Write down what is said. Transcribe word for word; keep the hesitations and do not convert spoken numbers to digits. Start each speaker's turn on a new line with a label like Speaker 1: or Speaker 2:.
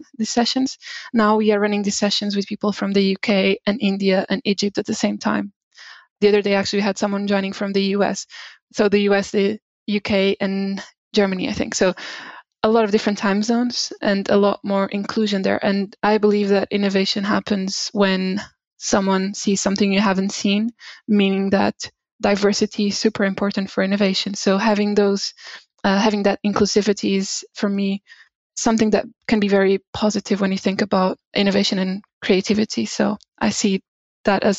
Speaker 1: these sessions. Now we are running these sessions with people from the U K and India and Egypt at the same time. The other day, actually, we had someone joining from the U S. So the U S, the U K, and Germany, I think. So a lot of different time zones and a lot more inclusion there. And I believe that innovation happens when someone sees something you haven't seen, meaning that diversity is super important for innovation. So having those, uh, having that inclusivity is, for me, something that can be very positive when you think about innovation and creativity. So I see that as